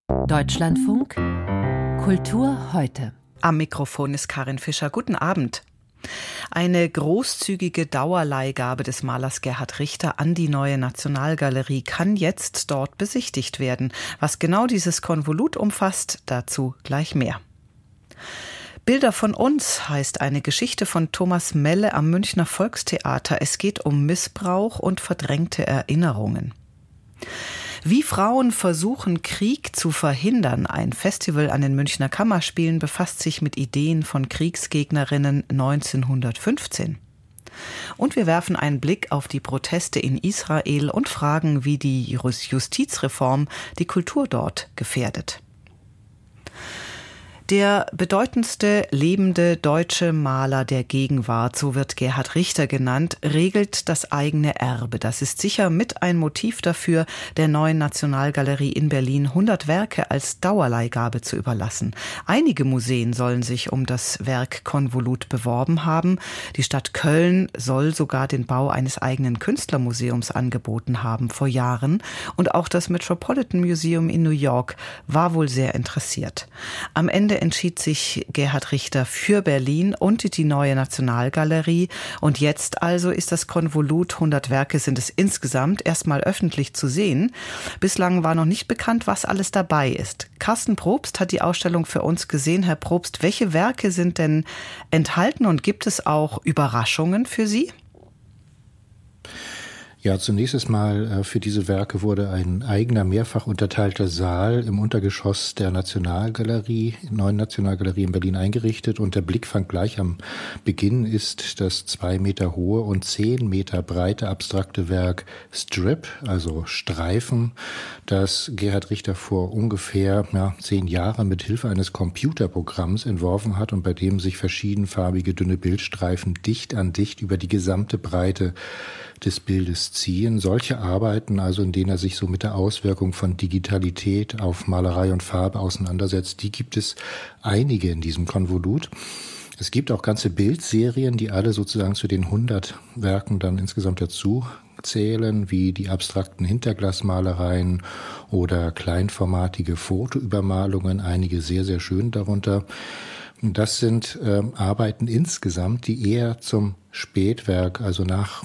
Deutschlandfunk Kultur heute. Am Mikrofon ist Karin Fischer. Guten Abend. Eine großzügige Dauerleihgabe des Malers Gerhard Richter an die Neue Nationalgalerie kann jetzt dort besichtigt werden. Was genau dieses Konvolut umfasst, dazu gleich mehr. Bilder von uns heißt eine Geschichte von Thomas Melle am Münchner Volkstheater. Es geht um Missbrauch und verdrängte Erinnerungen. Wie Frauen versuchen, Krieg zu verhindern. Ein Festival an den Münchner Kammerspielen befasst sich mit Ideen von Kriegsgegnerinnen 1915. Und wir werfen einen Blick auf die Proteste in Israel und fragen, wie die Justizreform die Kultur dort gefährdet. Der bedeutendste lebende deutsche Maler der Gegenwart, so wird Gerhard Richter genannt, regelt das eigene Erbe. Das ist sicher mit ein Motiv dafür, der Neuen Nationalgalerie in Berlin 100 Werke als Dauerleihgabe zu überlassen. Einige Museen sollen sich um das Werk Konvolut beworben haben. Die Stadt Köln soll sogar den Bau eines eigenen Künstlermuseums angeboten haben vor Jahren. Und auch das Metropolitan Museum in New York war wohl sehr interessiert. Am Ende entschied sich Gerhard Richter für Berlin und die Neue Nationalgalerie. Und jetzt also ist das Konvolut, 100 Werke sind es insgesamt, erstmal öffentlich zu sehen. Bislang war noch nicht bekannt, was alles dabei ist. Carsten Probst hat die Ausstellung für uns gesehen. Herr Probst, welche Werke sind denn enthalten und gibt es auch Überraschungen für Sie? Ja, zunächst einmal für diese Werke wurde ein eigener, mehrfach unterteilter Saal im Untergeschoss der Neuen Nationalgalerie in Berlin eingerichtet. Und der Blickfang gleich am Beginn ist das 2 Meter hohe und 10 Meter breite abstrakte Werk Strip, also Streifen, das Gerhard Richter vor ungefähr 10 Jahren mit Hilfe eines Computerprogramms entworfen hat und bei dem sich verschiedenfarbige dünne Bildstreifen dicht an dicht über die gesamte Breite des Bildes ziehen. Solche Arbeiten, also in denen er sich so mit der Auswirkung von Digitalität auf Malerei und Farbe auseinandersetzt, die gibt es einige in diesem Konvolut. Es gibt auch ganze Bildserien, die alle sozusagen zu den 100 Werken dann insgesamt dazu zählen, wie die abstrakten Hinterglasmalereien oder kleinformatige Fotoübermalungen, einige sehr, sehr schön darunter. Das sind Arbeiten insgesamt, die eher zum Spätwerk, also nach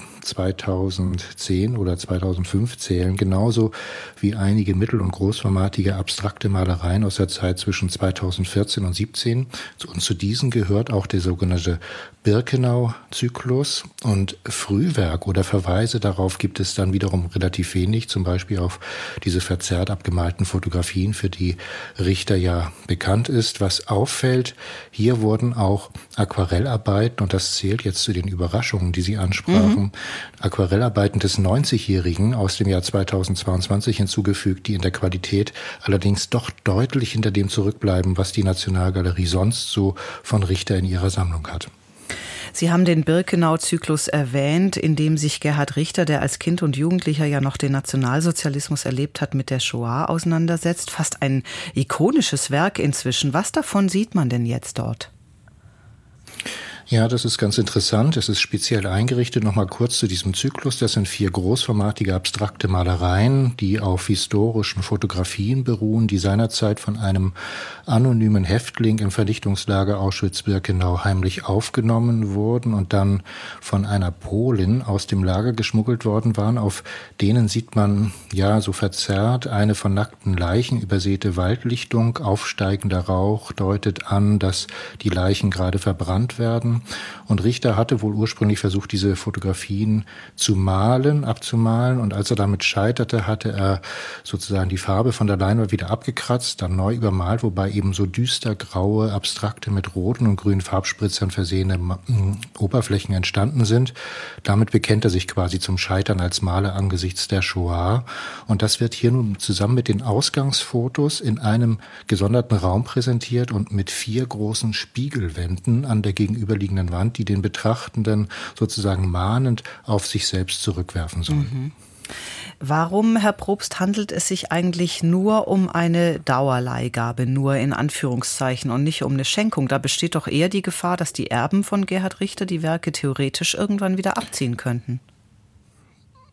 2010 oder 2005 zählen, genauso wie einige mittel- und großformatige abstrakte Malereien aus der Zeit zwischen 2014 und 2017. Und zu diesen gehört auch der sogenannte Birkenau-Zyklus. Und Frühwerk oder Verweise darauf gibt es dann wiederum relativ wenig, zum Beispiel auf diese verzerrt abgemalten Fotografien, für die Richter ja bekannt ist. Was auffällt, hier wurden auch Aquarellarbeiten, und das zählt jetzt zu den Überraschungen, die Sie ansprachen, Aquarellarbeiten des 90-Jährigen aus dem Jahr 2022 hinzugefügt, die in der Qualität allerdings doch deutlich hinter dem zurückbleiben, was die Nationalgalerie sonst so von Richter in ihrer Sammlung hat. Sie haben den Birkenau-Zyklus erwähnt, in dem sich Gerhard Richter, der als Kind und Jugendlicher ja noch den Nationalsozialismus erlebt hat, mit der Shoah auseinandersetzt. Fast ein ikonisches Werk inzwischen. Was davon sieht man denn jetzt dort? Ja, das ist ganz interessant. Es ist speziell eingerichtet. Nochmal kurz zu diesem Zyklus. Das sind 4 großformatige abstrakte Malereien, die auf historischen Fotografien beruhen, die seinerzeit von einem anonymen Häftling im Vernichtungslager Auschwitz-Birkenau heimlich aufgenommen wurden und dann von einer Polin aus dem Lager geschmuggelt worden waren. Auf denen sieht man, ja, so verzerrt, eine von nackten Leichen übersäte Waldlichtung. Aufsteigender Rauch deutet an, dass die Leichen gerade verbrannt werden. Und Richter hatte wohl ursprünglich versucht, diese Fotografien abzumalen. Und als er damit scheiterte, hatte er sozusagen die Farbe von der Leinwand wieder abgekratzt, dann neu übermalt, wobei eben so düstergraue, abstrakte, mit roten und grünen Farbspritzern versehene Oberflächen entstanden sind. Damit bekennt er sich quasi zum Scheitern als Maler angesichts der Shoah. Und das wird hier nun zusammen mit den Ausgangsfotos in einem gesonderten Raum präsentiert und mit 4 großen Spiegelwänden an der gegenüberliegenden Wand, die den Betrachtenden sozusagen mahnend auf sich selbst zurückwerfen sollen. Warum, Herr Probst, handelt es sich eigentlich nur um eine Dauerleihgabe, nur in Anführungszeichen, und nicht um eine Schenkung? Da besteht doch eher die Gefahr, dass die Erben von Gerhard Richter die Werke theoretisch irgendwann wieder abziehen könnten.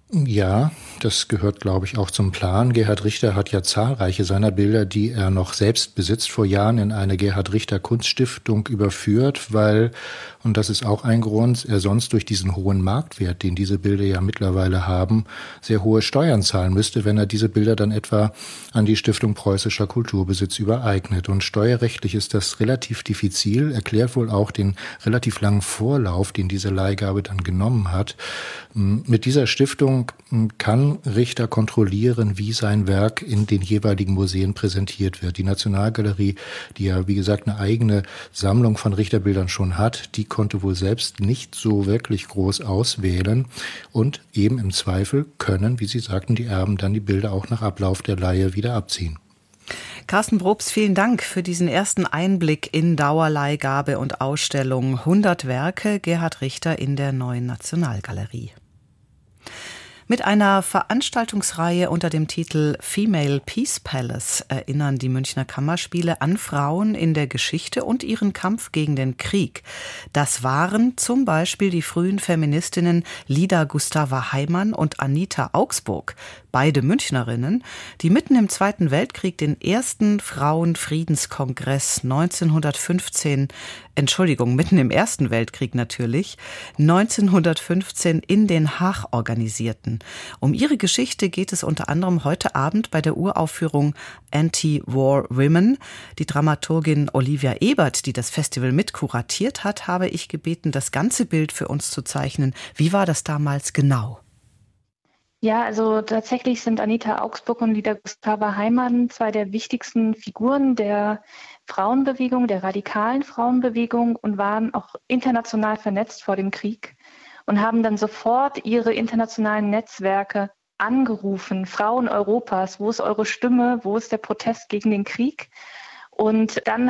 Ja, das gehört, glaube ich, auch zum Plan. Gerhard Richter hat ja zahlreiche seiner Bilder, die er noch selbst besitzt, vor Jahren in eine Gerhard Richter Kunststiftung überführt, weil, und das ist auch ein Grund, er sonst durch diesen hohen Marktwert, den diese Bilder ja mittlerweile haben, sehr hohe Steuern zahlen müsste, wenn er diese Bilder dann etwa an die Stiftung Preußischer Kulturbesitz übereignet. Und steuerrechtlich ist das relativ diffizil, erklärt wohl auch den relativ langen Vorlauf, den diese Leihgabe dann genommen hat. Mit dieser Stiftung kann Richter kontrollieren, wie sein Werk in den jeweiligen Museen präsentiert wird. Die Nationalgalerie, die ja, wie gesagt, eine eigene Sammlung von Richterbildern schon hat, die konnte wohl selbst nicht so wirklich groß auswählen. Und eben im Zweifel können, wie Sie sagten, die Erben dann die Bilder auch nach Ablauf der Leihe wieder abziehen. Carsten Brobst, vielen Dank für diesen ersten Einblick in Dauerleihgabe und Ausstellung 100 Werke Gerhard Richter in der Neuen Nationalgalerie. Mit einer Veranstaltungsreihe unter dem Titel Female Peace Palace erinnern die Münchner Kammerspiele an Frauen in der Geschichte und ihren Kampf gegen den Krieg. Das waren zum Beispiel die frühen Feministinnen Lida Gustava Heimann und Anita Augsburg, beide Münchnerinnen, die mitten im Zweiten Weltkrieg den ersten Frauenfriedenskongress mitten im Ersten Weltkrieg natürlich, 1915 in Den Haag organisierten. Um ihre Geschichte geht es unter anderem heute Abend bei der Uraufführung Anti-War Women. Die Dramaturgin Olivia Ebert, die das Festival mitkuratiert hat, habe ich gebeten, das ganze Bild für uns zu zeichnen. Wie war das damals genau? Ja, also tatsächlich sind Anita Augsburg und Lida Gustava Heimann zwei der wichtigsten Figuren der Frauenbewegung, der radikalen Frauenbewegung und waren auch international vernetzt vor dem Krieg und haben dann sofort ihre internationalen Netzwerke angerufen. Frauen Europas, wo ist eure Stimme, wo ist der Protest gegen den Krieg? Und dann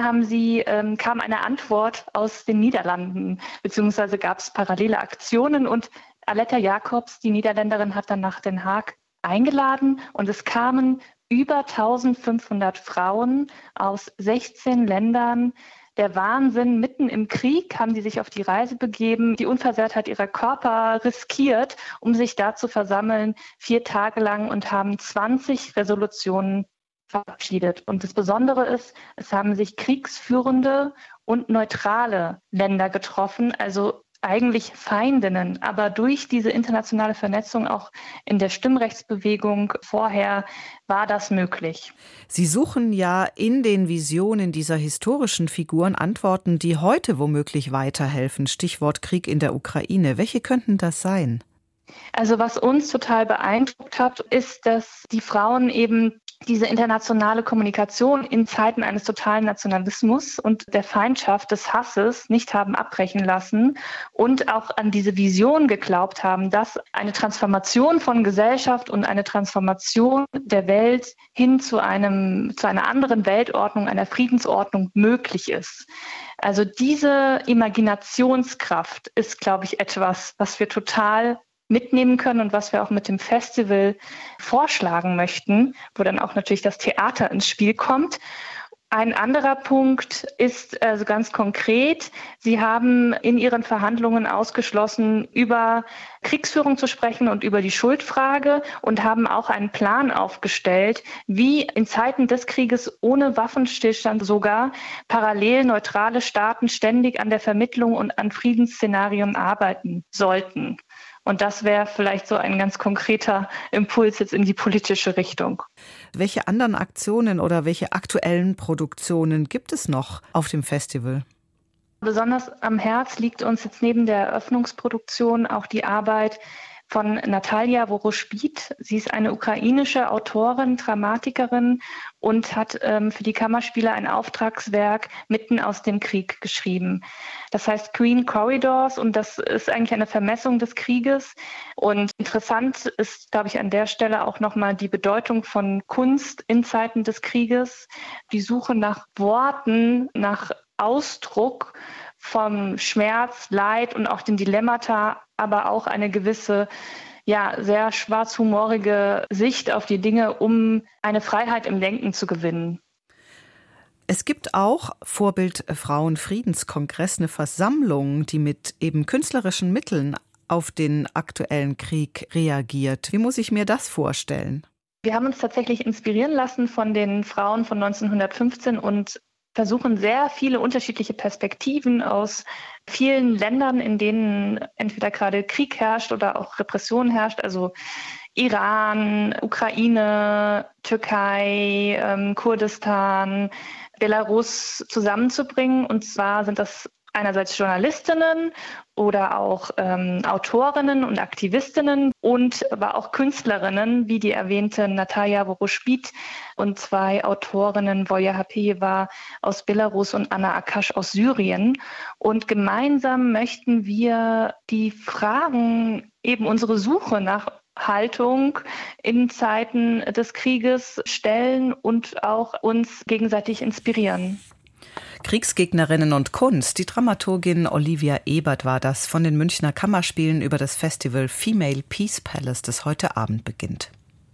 kam eine Antwort aus den Niederlanden, beziehungsweise gab es parallele Aktionen und Aletta Jacobs, die Niederländerin, hat dann nach Den Haag eingeladen und es kamen über 1500 Frauen aus 16 Ländern. Der Wahnsinn, mitten im Krieg haben die sich auf die Reise begeben, die Unversehrtheit ihrer Körper riskiert, um sich da zu versammeln, 4 Tage lang und haben 20 Resolutionen verabschiedet. Und das Besondere ist, es haben sich kriegsführende und neutrale Länder getroffen, also eigentlich Feindinnen, aber durch diese internationale Vernetzung auch in der Stimmrechtsbewegung vorher war das möglich. Sie suchen ja in den Visionen dieser historischen Figuren Antworten, die heute womöglich weiterhelfen. Stichwort Krieg in der Ukraine. Welche könnten das sein? Also was uns total beeindruckt hat, ist, dass die Frauen eben diese internationale Kommunikation in Zeiten eines totalen Nationalismus und der Feindschaft des Hasses nicht haben abbrechen lassen und auch an diese Vision geglaubt haben, dass eine Transformation von Gesellschaft und eine Transformation der Welt hin zu einer anderen Weltordnung, einer Friedensordnung möglich ist. Also diese Imaginationskraft ist, glaube ich, etwas, was wir total mitnehmen können und was wir auch mit dem Festival vorschlagen möchten, wo dann auch natürlich das Theater ins Spiel kommt. Ein anderer Punkt ist also ganz konkret, Sie haben in Ihren Verhandlungen ausgeschlossen, über Kriegsführung zu sprechen und über die Schuldfrage und haben auch einen Plan aufgestellt, wie in Zeiten des Krieges ohne Waffenstillstand sogar parallel neutrale Staaten ständig an der Vermittlung und an Friedensszenarien arbeiten sollten. Und das wäre vielleicht so ein ganz konkreter Impuls jetzt in die politische Richtung. Welche anderen Aktionen oder welche aktuellen Produktionen gibt es noch auf dem Festival? Besonders am Herz liegt uns jetzt neben der Eröffnungsproduktion auch die Arbeit von Natalia Voroshpit. Sie ist eine ukrainische Autorin, Dramatikerin und hat für die Kammerspiele ein Auftragswerk mitten aus dem Krieg geschrieben. Das heißt Green Corridors und das ist eigentlich eine Vermessung des Krieges. Und interessant ist, glaube ich, an der Stelle auch nochmal die Bedeutung von Kunst in Zeiten des Krieges, die Suche nach Worten, nach Ausdruck vom Schmerz, Leid und auch den Dilemmata, aber auch eine gewisse, sehr schwarzhumorige Sicht auf die Dinge, um eine Freiheit im Denken zu gewinnen. Es gibt auch, Vorbild Frauenfriedenskongress, eine Versammlung, die mit eben künstlerischen Mitteln auf den aktuellen Krieg reagiert. Wie muss ich mir das vorstellen? Wir haben uns tatsächlich inspirieren lassen von den Frauen von 1915 und versuchen sehr viele unterschiedliche Perspektiven aus vielen Ländern, in denen entweder gerade Krieg herrscht oder auch Repression herrscht, also Iran, Ukraine, Türkei, Kurdistan, Belarus zusammenzubringen. Und zwar sind das einerseits Journalistinnen oder auch Autorinnen und Aktivistinnen und aber auch Künstlerinnen, wie die erwähnte Natalia Voroshpit und 2 Autorinnen, Volja Hapejeva aus Belarus und Anna Akash aus Syrien. Und gemeinsam möchten wir die Fragen, eben unsere Suche nach Haltung in Zeiten des Krieges stellen und auch uns gegenseitig inspirieren. Kriegsgegnerinnen und Kunst. Die Dramaturgin Olivia Ebert war das von den Münchner Kammerspielen über das Festival Female Peace Palace, das heute Abend beginnt.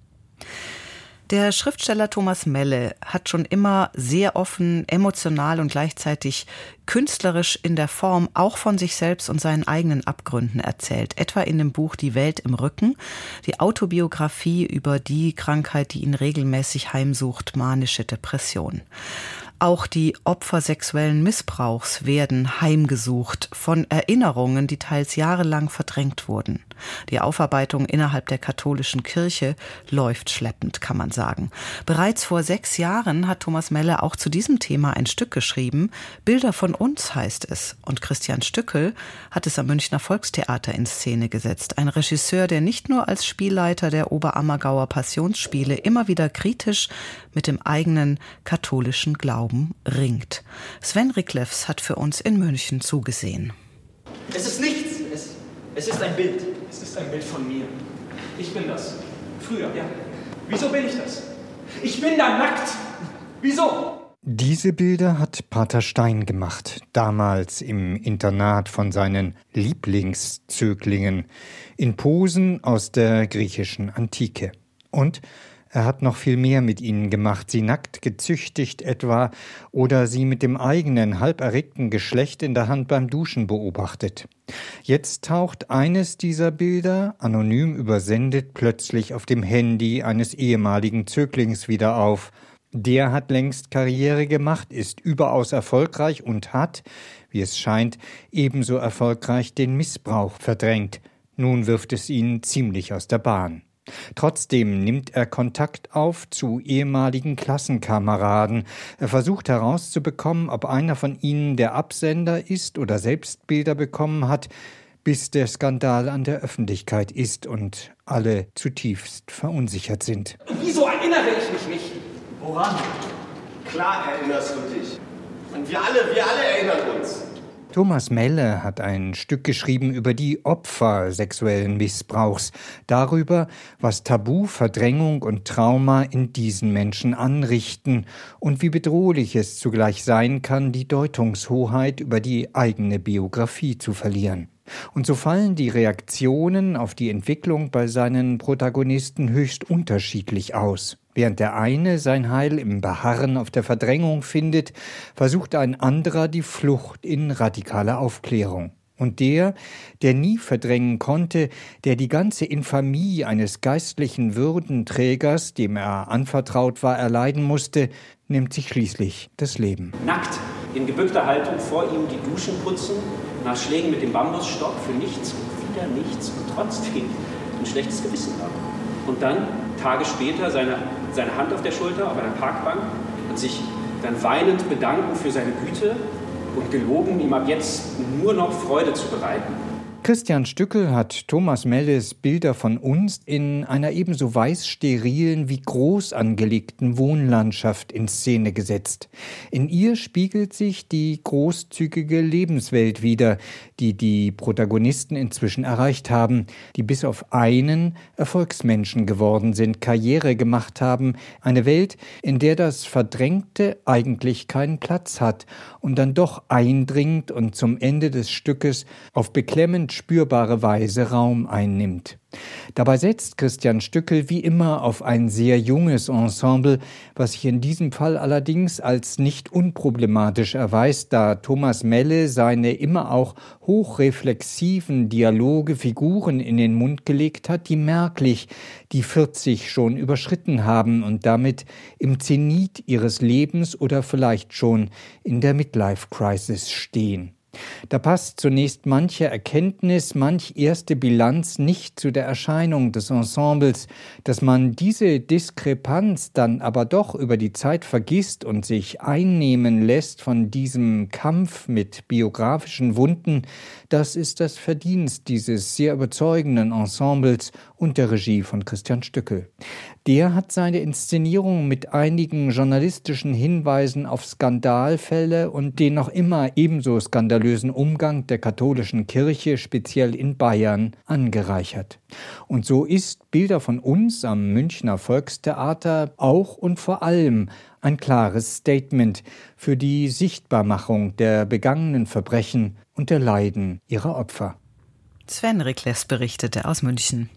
Der Schriftsteller Thomas Melle hat schon immer sehr offen, emotional und gleichzeitig künstlerisch in der Form auch von sich selbst und seinen eigenen Abgründen erzählt. Etwa in dem Buch Die Welt im Rücken, die Autobiografie über die Krankheit, die ihn regelmäßig heimsucht, manische Depression. Auch die Opfer sexuellen Missbrauchs werden heimgesucht von Erinnerungen, die teils jahrelang verdrängt wurden. Die Aufarbeitung innerhalb der katholischen Kirche läuft schleppend, kann man sagen. Bereits vor 6 Jahren hat Thomas Melle auch zu diesem Thema ein Stück geschrieben. Bilder von uns heißt es. Und Christian Stückel hat es am Münchner Volkstheater in Szene gesetzt. Ein Regisseur, der nicht nur als Spielleiter der Oberammergauer Passionsspiele immer wieder kritisch mit dem eigenen katholischen Glauben ringt. Sven Riklefs hat für uns in München zugesehen. Es ist nichts. Es ist ein Bild. Es ist ein Bild von mir. Ich bin das. Früher, ja. Wieso bin ich das? Ich bin da nackt. Wieso? Diese Bilder hat Pater Stein gemacht, damals im Internat von seinen Lieblingszöglingen, in Posen aus der griechischen Antike. Und er hat noch viel mehr mit ihnen gemacht, sie nackt gezüchtigt etwa oder sie mit dem eigenen, halb erregten Geschlecht in der Hand beim Duschen beobachtet. Jetzt taucht eines dieser Bilder, anonym übersendet, plötzlich auf dem Handy eines ehemaligen Zöglings wieder auf. Der hat längst Karriere gemacht, ist überaus erfolgreich und hat, wie es scheint, ebenso erfolgreich den Missbrauch verdrängt. Nun wirft es ihn ziemlich aus der Bahn. Trotzdem nimmt er Kontakt auf zu ehemaligen Klassenkameraden. Er versucht herauszubekommen, ob einer von ihnen der Absender ist oder selbst Bilder bekommen hat, bis der Skandal an der Öffentlichkeit ist und alle zutiefst verunsichert sind. Wieso erinnere ich mich nicht? Woran? Klar erinnerst du dich. Und wir alle erinnern uns. Thomas Melle hat ein Stück geschrieben über die Opfer sexuellen Missbrauchs, darüber, was Tabu, Verdrängung und Trauma in diesen Menschen anrichten und wie bedrohlich es zugleich sein kann, die Deutungshoheit über die eigene Biografie zu verlieren. Und so fallen die Reaktionen auf die Entwicklung bei seinen Protagonisten höchst unterschiedlich aus. Während der eine sein Heil im Beharren auf der Verdrängung findet, versucht ein anderer die Flucht in radikale Aufklärung. Und der nie verdrängen konnte, der die ganze Infamie eines geistlichen Würdenträgers, dem er anvertraut war, erleiden musste, nimmt sich schließlich das Leben. Nackt, in gebückter Haltung vor ihm die Duschen putzen, nach Schlägen mit dem Bambusstock für nichts und wieder nichts und trotzdem ein schlechtes Gewissen haben. Und dann, Tage später, seine Hand auf der Schulter auf einer Parkbank und sich dann weinend bedanken für seine Güte und geloben, ihm ab jetzt nur noch Freude zu bereiten. Christian Stückel hat Thomas Melles Bilder von uns in einer ebenso weiß-sterilen wie groß angelegten Wohnlandschaft in Szene gesetzt. In ihr spiegelt sich die großzügige Lebenswelt wider, die die Protagonisten inzwischen erreicht haben, die bis auf einen Erfolgsmenschen geworden sind, Karriere gemacht haben, eine Welt, in der das Verdrängte eigentlich keinen Platz hat und dann doch eindringt und zum Ende des Stückes auf beklemmend spürbare Weise Raum einnimmt. Dabei setzt Christian Stückel wie immer auf ein sehr junges Ensemble, was sich in diesem Fall allerdings als nicht unproblematisch erweist, da Thomas Melle seine immer auch hochreflexiven Dialoge Figuren in den Mund gelegt hat, die merklich die 40 schon überschritten haben und damit im Zenit ihres Lebens oder vielleicht schon in der Midlife-Crisis stehen. Da passt zunächst manche Erkenntnis, manch erste Bilanz nicht zu der Erscheinung des Ensembles, dass man diese Diskrepanz dann aber doch über die Zeit vergisst und sich einnehmen lässt von diesem Kampf mit biografischen Wunden, das ist das Verdienst dieses sehr überzeugenden Ensembles und der Regie von Christian Stückel. Der hat seine Inszenierung mit einigen journalistischen Hinweisen auf Skandalfälle und den noch immer ebenso skandalösen Umgang der katholischen Kirche, speziell in Bayern, angereichert. Und so ist Bilder von uns am Münchner Volkstheater auch und vor allem ein klares Statement für die Sichtbarmachung der begangenen Verbrechen und der Leiden ihrer Opfer. Sven Rikles berichtete aus München.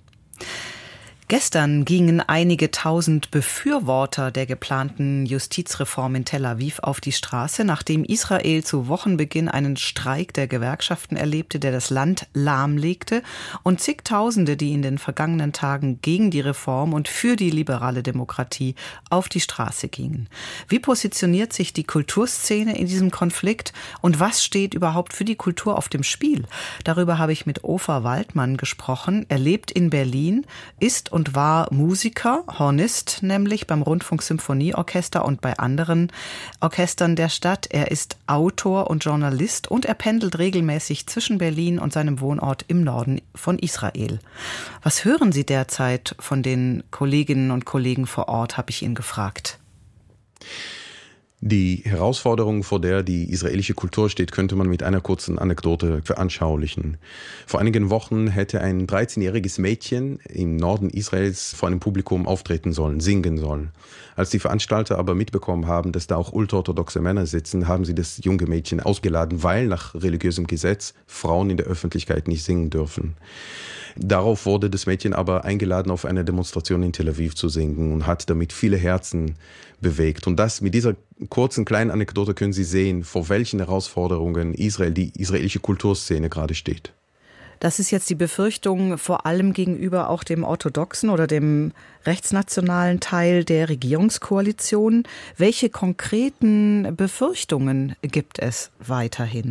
Gestern gingen einige tausend Befürworter der geplanten Justizreform in Tel Aviv auf die Straße, nachdem Israel zu Wochenbeginn einen Streik der Gewerkschaften erlebte, der das Land lahmlegte und zigtausende, die in den vergangenen Tagen gegen die Reform und für die liberale Demokratie auf die Straße gingen. Wie positioniert sich die Kulturszene in diesem Konflikt und was steht überhaupt für die Kultur auf dem Spiel? Darüber habe ich mit Ofer Waldmann gesprochen. Er lebt in Berlin, ist und war Musiker, Hornist nämlich beim Rundfunksymphonieorchester und bei anderen Orchestern der Stadt. Er ist Autor und Journalist und er pendelt regelmäßig zwischen Berlin und seinem Wohnort im Norden von Israel. Was hören Sie derzeit von den Kolleginnen und Kollegen vor Ort, habe ich ihn gefragt. Die Herausforderung, vor der die israelische Kultur steht, könnte man mit einer kurzen Anekdote veranschaulichen. Vor einigen Wochen hätte ein 13-jähriges Mädchen im Norden Israels vor einem Publikum auftreten sollen, singen sollen. Als die Veranstalter aber mitbekommen haben, dass da auch ultraorthodoxe Männer sitzen, haben sie das junge Mädchen ausgeladen, weil nach religiösem Gesetz Frauen in der Öffentlichkeit nicht singen dürfen. Darauf wurde das Mädchen aber eingeladen, auf einer Demonstration in Tel Aviv zu singen und hat damit viele Herzen bewegt. Und das mit dieser kurzen kleinen Anekdote können Sie sehen, vor welchen Herausforderungen die israelische Kulturszene gerade steht. Das ist jetzt die Befürchtung vor allem gegenüber auch dem orthodoxen oder dem rechtsnationalen Teil der Regierungskoalition. Welche konkreten Befürchtungen gibt es weiterhin?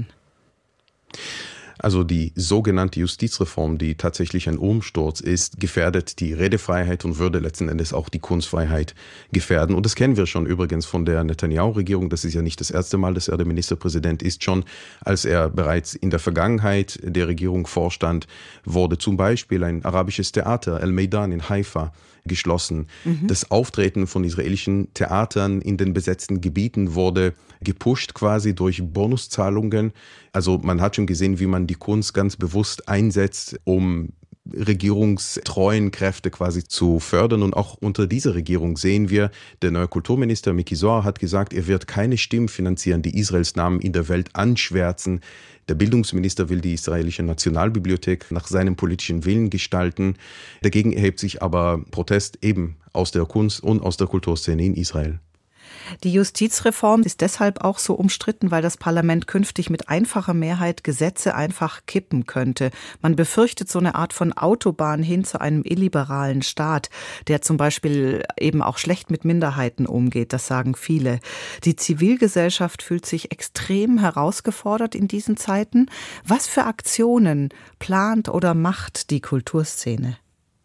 Also die sogenannte Justizreform, die tatsächlich ein Umsturz ist, gefährdet die Redefreiheit und würde letzten Endes auch die Kunstfreiheit gefährden. Und das kennen wir schon übrigens von der Netanyahu-Regierung. Das ist ja nicht das erste Mal, dass er der Ministerpräsident ist. Schon als er bereits in der Vergangenheit der Regierung vorstand, wurde zum Beispiel ein arabisches Theater, El Meidan in Haifa, geschlossen. Das Auftreten von israelischen Theatern in den besetzten Gebieten wurde gepusht quasi durch Bonuszahlungen. Also man hat schon gesehen, wie man die Kunst ganz bewusst einsetzt, um regierungstreuen Kräfte quasi zu fördern. Und auch unter dieser Regierung sehen wir, der neue Kulturminister Miki Zohar hat gesagt, er wird keine Stimmen finanzieren, die Israels Namen in der Welt anschwärzen. Der Bildungsminister will die israelische Nationalbibliothek nach seinem politischen Willen gestalten. Dagegen erhebt sich aber Protest eben aus der Kunst- und aus der Kulturszene in Israel. Die Justizreform ist deshalb auch so umstritten, weil das Parlament künftig mit einfacher Mehrheit Gesetze einfach kippen könnte. Man befürchtet so eine Art von Autobahn hin zu einem illiberalen Staat, der zum Beispiel eben auch schlecht mit Minderheiten umgeht, das sagen viele. Die Zivilgesellschaft fühlt sich extrem herausgefordert in diesen Zeiten. Was für Aktionen plant oder macht die Kulturszene?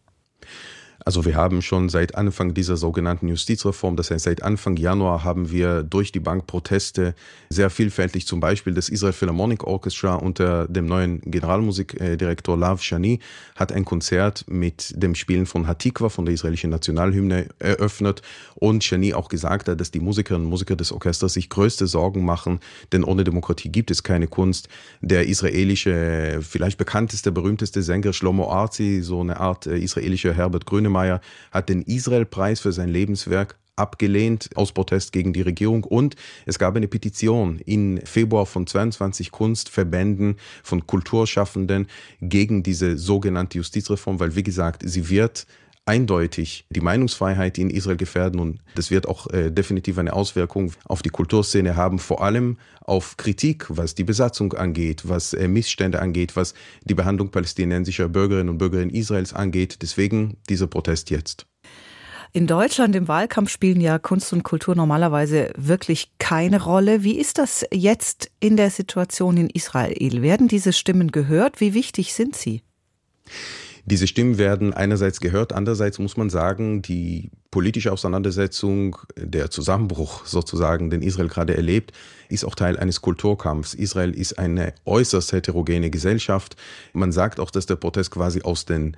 Also wir haben schon seit Anfang dieser sogenannten Justizreform, das heißt seit Anfang Januar, haben wir durch die Bank Proteste sehr vielfältig, zum Beispiel das Israel Philharmonic Orchestra unter dem neuen Generalmusikdirektor Lav Shani hat ein Konzert mit dem Spielen von Hatikva, von der israelischen Nationalhymne, eröffnet und Shani auch gesagt hat, dass die Musikerinnen und Musiker des Orchesters sich größte Sorgen machen, denn ohne Demokratie gibt es keine Kunst. Der israelische, vielleicht bekannteste, berühmteste Sänger Shlomo Arzi, so eine Art israelischer Herbert Grönemeyer, hat den Israel-Preis für sein Lebenswerk abgelehnt aus Protest gegen die Regierung. Und es gab eine Petition im Februar von 22 Kunstverbänden, von Kulturschaffenden gegen diese sogenannte Justizreform, weil, wie gesagt, sie wird eindeutig die Meinungsfreiheit in Israel gefährden und das wird auch definitiv eine Auswirkung auf die Kulturszene haben, vor allem auf Kritik, was die Besatzung angeht, was Missstände angeht, was die Behandlung palästinensischer Bürgerinnen und Bürger in Israels angeht. Deswegen dieser Protest jetzt. In Deutschland im Wahlkampf spielen ja Kunst und Kultur normalerweise wirklich keine Rolle. Wie ist das jetzt in der Situation in Israel? Werden diese Stimmen gehört? Wie wichtig sind sie? Diese Stimmen werden einerseits gehört, andererseits muss man sagen, die politische Auseinandersetzung, der Zusammenbruch sozusagen, den Israel gerade erlebt, ist auch Teil eines Kulturkampfs. Israel ist eine äußerst heterogene Gesellschaft. Man sagt auch, dass der Protest quasi aus den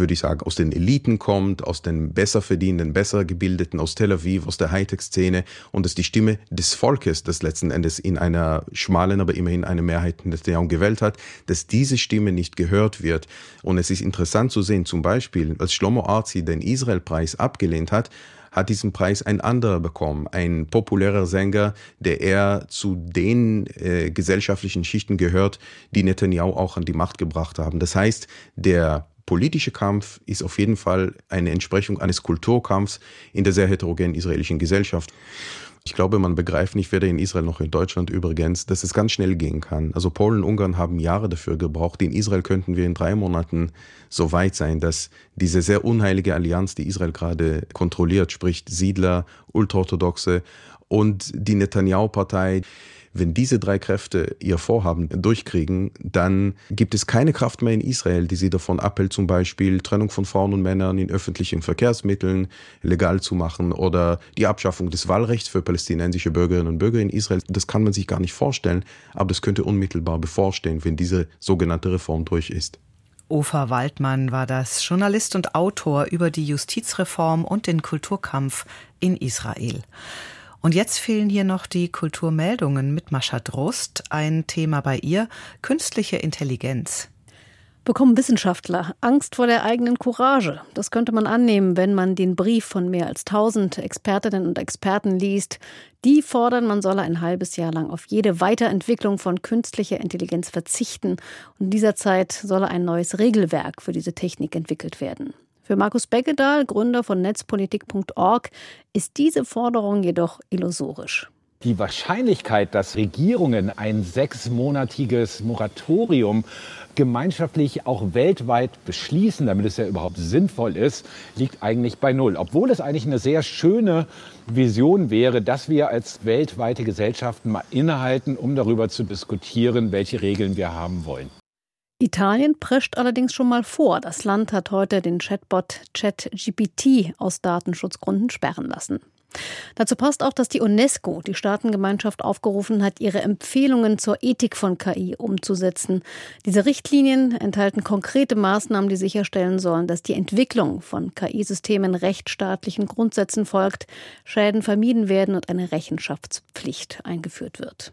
Eliten kommt, aus den besser verdienenden, besser gebildeten, aus Tel Aviv, aus der Hightech-Szene und dass die Stimme des Volkes, das letzten Endes in einer schmalen, aber immerhin eine Mehrheit in Netanyahu gewählt hat, dass diese Stimme nicht gehört wird. Und es ist interessant zu sehen, zum Beispiel, als Shlomo Arzi den Israel-Preis abgelehnt hat diesen Preis ein anderer bekommen, ein populärer Sänger, der eher zu den gesellschaftlichen Schichten gehört, die Netanyahu auch an die Macht gebracht haben. Das heißt, der politische Kampf ist auf jeden Fall eine Entsprechung eines Kulturkampfs in der sehr heterogenen israelischen Gesellschaft. Ich glaube, man begreift nicht, weder in Israel noch in Deutschland übrigens, dass es ganz schnell gehen kann. Also Polen und Ungarn haben Jahre dafür gebraucht. In Israel könnten wir in 3 Monaten so weit sein, dass diese sehr unheilige Allianz, die Israel gerade kontrolliert, sprich Siedler, Ultraorthodoxe und die Netanyahu-Partei, wenn diese 3 Kräfte ihr Vorhaben durchkriegen, dann gibt es keine Kraft mehr in Israel, die sie davon abhält, zum Beispiel Trennung von Frauen und Männern in öffentlichen Verkehrsmitteln legal zu machen oder die Abschaffung des Wahlrechts für palästinensische Bürgerinnen und Bürger in Israel. Das kann man sich gar nicht vorstellen, aber das könnte unmittelbar bevorstehen, wenn diese sogenannte Reform durch ist. Ofer Waldmann war das, Journalist und Autor über die Justizreform und den Kulturkampf in Israel. Und jetzt fehlen hier noch die Kulturmeldungen mit Mascha Drost. Ein Thema bei ihr, künstliche Intelligenz. Bekommen Wissenschaftler Angst vor der eigenen Courage? Das könnte man annehmen, wenn man den Brief von mehr als 1000 Expertinnen und Experten liest. Die fordern, man solle ein halbes Jahr lang auf jede Weiterentwicklung von künstlicher Intelligenz verzichten. Und in dieser Zeit solle ein neues Regelwerk für diese Technik entwickelt werden. Für Markus Beggedahl, Gründer von Netzpolitik.org, ist diese Forderung jedoch illusorisch. Die Wahrscheinlichkeit, dass Regierungen ein 6-monatiges Moratorium gemeinschaftlich auch weltweit beschließen, damit es ja überhaupt sinnvoll ist, liegt eigentlich bei 0. Obwohl es eigentlich eine sehr schöne Vision wäre, dass wir als weltweite Gesellschaften mal innehalten, um darüber zu diskutieren, welche Regeln wir haben wollen. Italien prescht allerdings schon mal vor. Das Land hat heute den Chatbot ChatGPT aus Datenschutzgründen sperren lassen. Dazu passt auch, dass die UNESCO die Staatengemeinschaft aufgerufen hat, ihre Empfehlungen zur Ethik von KI umzusetzen. Diese Richtlinien enthalten konkrete Maßnahmen, die sicherstellen sollen, dass die Entwicklung von KI-Systemen rechtsstaatlichen Grundsätzen folgt, Schäden vermieden werden und eine Rechenschaftspflicht eingeführt wird.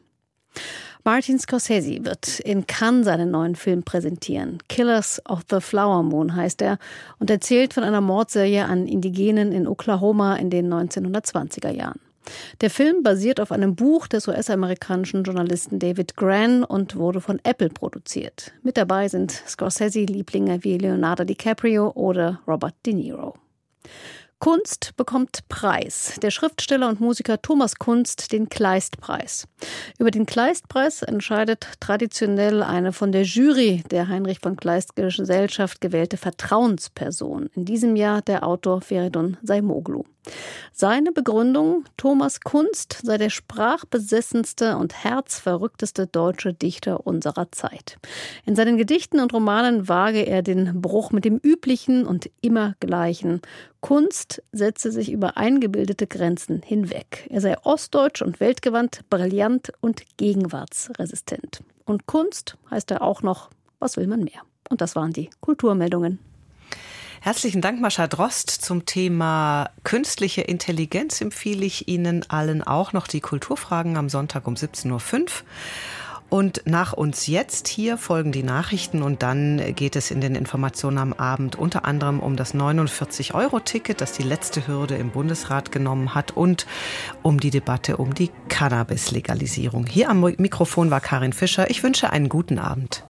Martin Scorsese wird in Cannes seinen neuen Film präsentieren. Killers of the Flower Moon heißt er und erzählt von einer Mordserie an Indigenen in Oklahoma in den 1920er Jahren. Der Film basiert auf einem Buch des US-amerikanischen Journalisten David Grann und wurde von Apple produziert. Mit dabei sind Scorsese-Lieblinge wie Leonardo DiCaprio oder Robert De Niro. Kunst bekommt Preis. Der Schriftsteller und Musiker Thomas Kunst den Kleist-Preis. Über den Kleist-Preis entscheidet traditionell eine von der Jury der Heinrich von Kleist Gesellschaft gewählte Vertrauensperson. In diesem Jahr der Autor Feridun Saimoglu. Seine Begründung: Thomas Kunst sei der sprachbesessenste und herzverrückteste deutsche Dichter unserer Zeit. In seinen Gedichten und Romanen wage er den Bruch mit dem Üblichen und immer Gleichen. Kunst setze sich über eingebildete Grenzen hinweg. Er sei ostdeutsch und weltgewandt, brillant und gegenwartsresistent. Und Kunst heißt er auch noch, was will man mehr? Und das waren die Kulturmeldungen. Herzlichen Dank, Mascha Drost. Zum Thema künstliche Intelligenz empfehle ich Ihnen allen auch noch die Kulturfragen am Sonntag um 17.05 Uhr. Und nach uns jetzt hier folgen die Nachrichten und dann geht es in den Informationen am Abend unter anderem um das 49-Euro-Ticket, das die letzte Hürde im Bundesrat genommen hat, und um die Debatte um die Cannabis-Legalisierung. Hier am Mikrofon war Karin Fischer. Ich wünsche einen guten Abend.